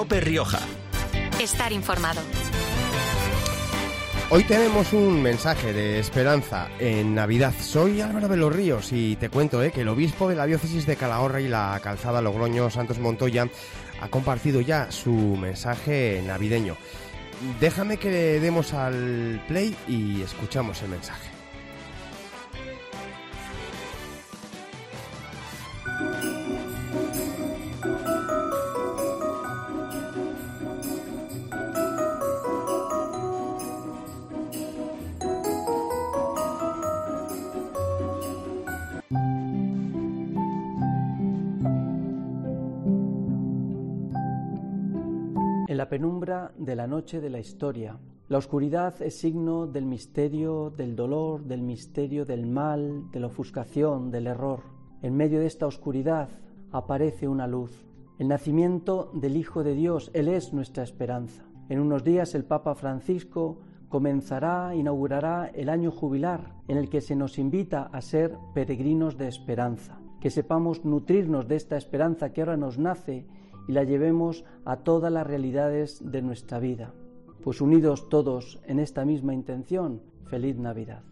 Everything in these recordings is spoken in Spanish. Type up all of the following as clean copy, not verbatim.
COPE Rioja. Estar informado. Hoy tenemos un mensaje de esperanza en Navidad. Soy Álvaro de los Ríos y te cuento que el obispo de la diócesis de Calahorra y la Calzada Logroño, Santos Montoya, ha compartido ya su mensaje navideño. Déjame que le demos al play y escuchamos el mensaje. En la penumbra de la noche de la historia, la oscuridad es signo del misterio, del dolor, del misterio del mal, de la ofuscación, del error. En medio de esta oscuridad aparece una luz, el nacimiento del Hijo de Dios. Él es nuestra esperanza. En unos días el Papa Francisco inaugurará el año jubilar, en el que se nos invita a ser peregrinos de esperanza, que sepamos nutrirnos de esta esperanza que ahora nos nace y la llevemos a todas las realidades de nuestra vida. Pues unidos todos en esta misma intención, feliz Navidad.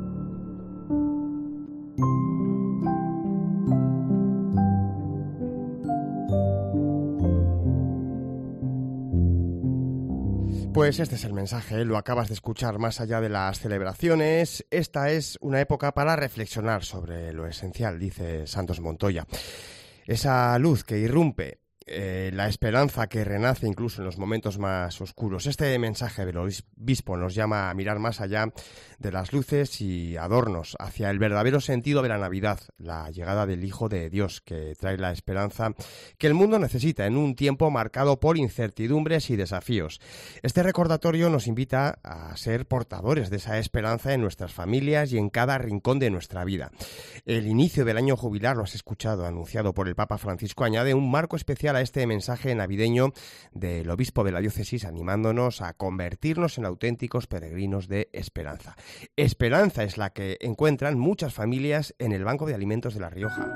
Pues este es el mensaje, lo acabas de escuchar. Más allá de las celebraciones, esta es una época para reflexionar sobre lo esencial, dice Santos Montoya. Esa luz que irrumpe, la esperanza que renace incluso en los momentos más oscuros. Este mensaje del obispo nos llama a mirar más allá de las luces y adornos, hacia el verdadero sentido de la Navidad, la llegada del Hijo de Dios, que trae la esperanza que el mundo necesita en un tiempo marcado por incertidumbres y desafíos. Este recordatorio nos invita a ser portadores de esa esperanza en nuestras familias y en cada rincón de nuestra vida. El inicio del año jubilar, lo has escuchado, anunciado por el Papa Francisco, añade un marco especial a este mensaje navideño del obispo de la diócesis, animándonos a convertirnos en auténticos peregrinos de esperanza. Esperanza es la que encuentran muchas familias en el Banco de Alimentos de La Rioja,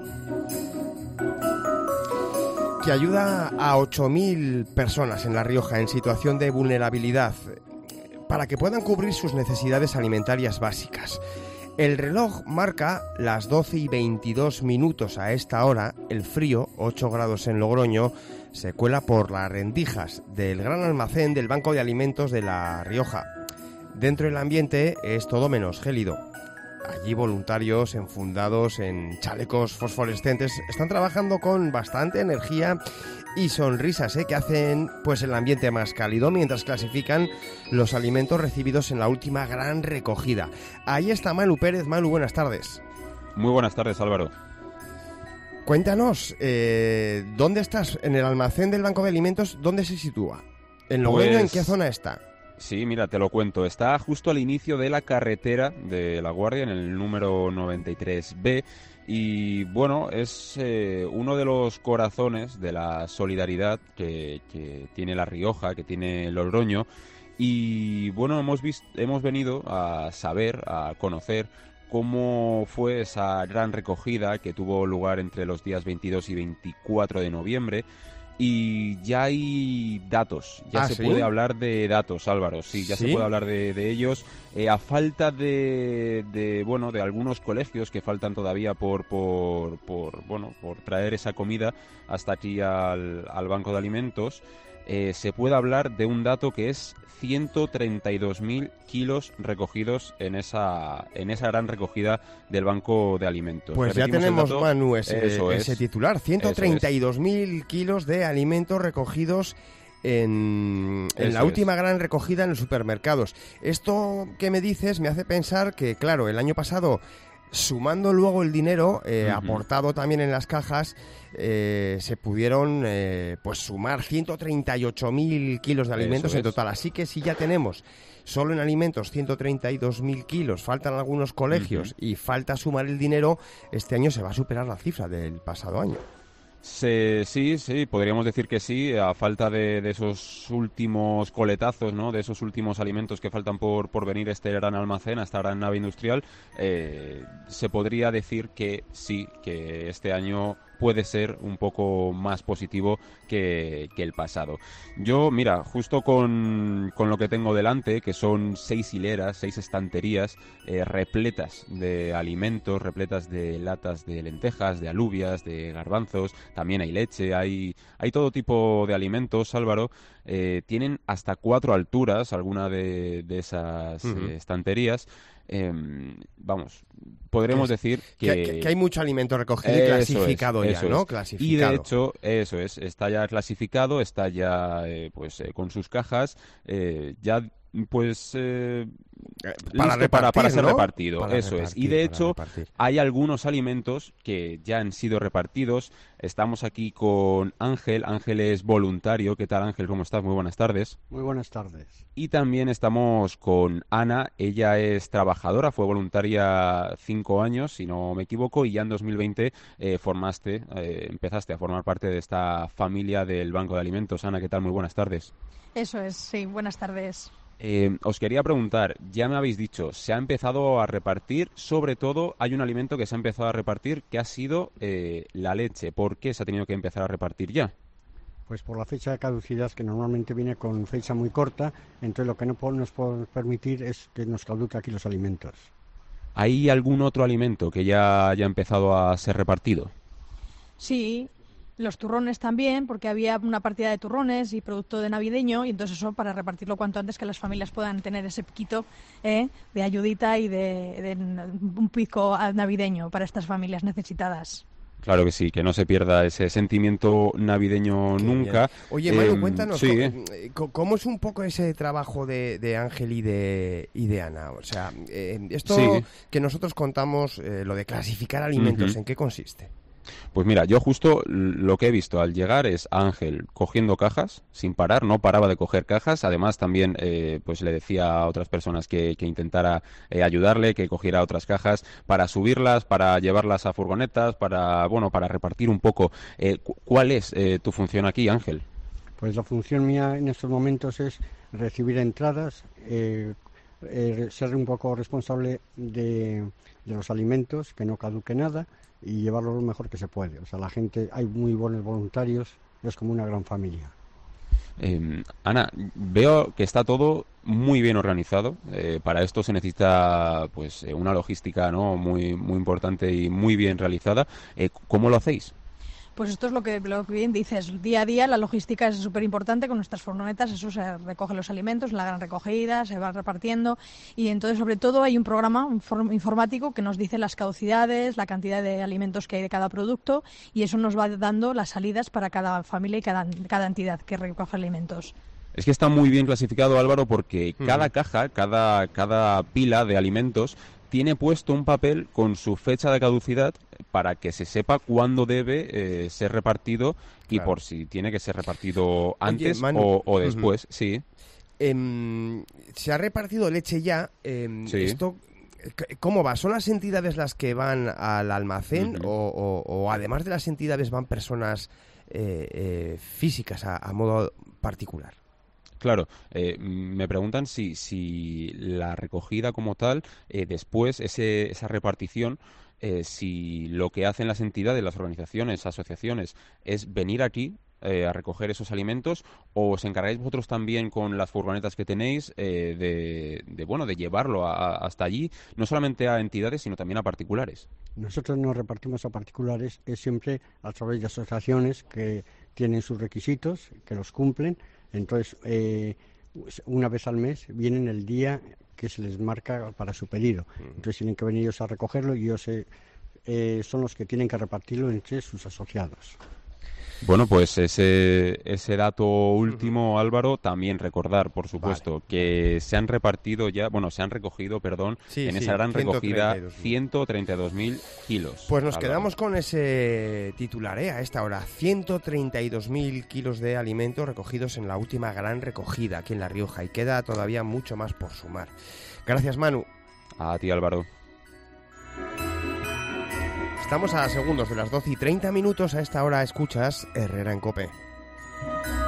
que ayuda a 8.000 personas en La Rioja en situación de vulnerabilidad para que puedan cubrir sus necesidades alimentarias básicas. El reloj marca las 12:22 a esta hora. El frío, 8 grados en Logroño, se cuela por las rendijas del gran almacén del Banco de Alimentos de La Rioja. Dentro del ambiente es todo menos gélido. Allí voluntarios enfundados en chalecos fosforescentes están trabajando con bastante energía y sonrisas que hacen pues el ambiente más cálido mientras clasifican los alimentos recibidos en la última gran recogida. Ahí está Manu Pérez. Manu, buenas tardes. Muy buenas tardes, Álvaro. Cuéntanos, ¿dónde estás? En el almacén del Banco de Alimentos, ¿dónde se sitúa? ¿En Logroño? Pues... ¿En qué zona está? Sí, mira, te lo cuento. Está justo al inicio de la carretera de La Guardia, en el número 93B. Y bueno, es uno de los corazones de la solidaridad que tiene La Rioja, que tiene Logroño. Y bueno, hemos venido a saber, a conocer cómo fue esa gran recogida que tuvo lugar entre los días 22 y 24 de noviembre. Y ya hay datos, se puede hablar de datos, Álvaro, sí, se puede hablar de ellos, a falta de algunos colegios que faltan todavía por traer esa comida hasta aquí al Banco de Alimentos. Se puede hablar de un dato que es 132.000 kilos recogidos en esa gran recogida del Banco de Alimentos. Pues ya tenemos, Manu, ese titular, 132.000 kilos de alimentos recogidos en la última gran recogida en los supermercados. Esto que me dices me hace pensar que, claro, el año pasado, sumando luego el dinero aportado también en las cajas, se pudieron sumar 138.000 kilos de alimentos en total. Así que si ya tenemos solo en alimentos 132.000 kilos, faltan algunos colegios y falta sumar el dinero, este año se va a superar la cifra del pasado año. Sí, podríamos decir que sí, a falta de esos últimos coletazos, ¿no? De esos últimos alimentos que faltan por venir a este gran almacén, a esta gran nave industrial, se podría decir que sí, que este año puede ser un poco más positivo que el pasado. Yo, mira, justo con lo que tengo delante, que son 6 hileras, 6 estanterías repletas de alimentos, repletas de latas de lentejas, de alubias, de garbanzos, también hay leche, hay todo tipo de alimentos, Álvaro. Tienen hasta 4 alturas alguna de esas estanterías. Vamos, podremos decir que hay mucho alimento recogido y clasificado ya, ¿no? Clasificado. Y de hecho, eso es, está ya clasificado, está ya con sus cajas, ya pues para ser repartido, eso es. Y de hecho hay algunos alimentos que ya han sido repartidos. Estamos aquí con Ángel. Ángel es voluntario. ¿Qué tal, Ángel? ¿Cómo estás? Muy buenas tardes. Muy buenas tardes. Y también estamos con Ana. Ella es trabajadora, fue voluntaria 5 años, si no me equivoco, y ya en 2020 empezaste a formar parte de esta familia del Banco de Alimentos. Ana, ¿qué tal? Muy buenas tardes. Eso es, sí, buenas tardes. Os quería preguntar, ya me habéis dicho, se ha empezado a repartir, sobre todo hay un alimento que se ha empezado a repartir que ha sido la leche. ¿Por qué se ha tenido que empezar a repartir ya? Pues por la fecha de caducidad, que normalmente viene con fecha muy corta, entonces lo que no nos podemos permitir es que nos caduque aquí los alimentos. ¿Hay algún otro alimento que ya haya empezado a ser repartido? Sí. Los turrones también, porque había una partida de turrones y producto de navideño, y entonces eso para repartirlo cuanto antes, que las familias puedan tener ese piquito de ayudita y de un pico navideño para estas familias necesitadas. Claro que sí, que no se pierda ese sentimiento navideño nunca. Bien. Oye, Manu, cuéntanos, sí, ¿cómo es un poco ese trabajo de Ángel y de Ana? O sea, esto que nosotros contamos, lo de clasificar alimentos, ¿en qué consiste? Pues mira, yo justo lo que he visto al llegar es a Ángel cogiendo cajas sin parar, no paraba de coger cajas. Además también pues le decía a otras personas que intentara ayudarle, que cogiera otras cajas para subirlas, para llevarlas a furgonetas, para repartir un poco. ¿Cuál es tu función aquí, Ángel? Pues la función mía en estos momentos es recibir entradas, ser un poco responsable de los alimentos, que no caduque nada, y llevarlo lo mejor que se puede. O sea, la gente, hay muy buenos voluntarios, es como una gran familia. Ana, veo que está todo muy bien organizado. Para esto se necesita pues una logística, ¿no?, muy importante y muy bien realizada. ¿Cómo lo hacéis? Pues esto es lo que bien dices, día a día la logística es súper importante con nuestras furgonetas, eso se recoge los alimentos, la gran recogida, se va repartiendo y entonces sobre todo hay un programa informático que nos dice las caducidades, la cantidad de alimentos que hay de cada producto y eso nos va dando las salidas para cada familia y cada entidad que recoge alimentos. Es que está muy bien clasificado, Álvaro, porque cada caja, cada pila de alimentos tiene puesto un papel con su fecha de caducidad para que se sepa cuándo debe ser repartido y por si tiene que ser repartido antes. Oye, Manu, o después, sí. Se ha repartido leche ya. Sí. Esto, ¿cómo va? ¿Son las entidades las que van al almacén o además de las entidades van personas físicas a modo particular? Claro, me preguntan si la recogida como tal, después esa repartición, si lo que hacen las entidades, las organizaciones, asociaciones, es venir aquí a recoger esos alimentos, o os encargáis vosotros también con las furgonetas que tenéis de llevarlo hasta allí, no solamente a entidades, sino también a particulares. Nosotros nos repartimos a particulares, es siempre a través de asociaciones que tienen sus requisitos, que los cumplen. Entonces, una vez al mes vienen el día que se les marca para su pedido. Entonces tienen que venir ellos a recogerlo y ellos son los que tienen que repartirlo entre sus asociados. Bueno, pues ese dato último, Álvaro, también recordar, por supuesto, que se han recogido, en esa gran recogida 132.000 kilos. Pues nos quedamos con ese titular, a esta hora, 132.000 kilos de alimentos recogidos en la última gran recogida aquí en La Rioja, y queda todavía mucho más por sumar. Gracias, Manu. A ti, Álvaro. Estamos a segundos de las 12:30. A esta hora escuchas Herrera en COPE.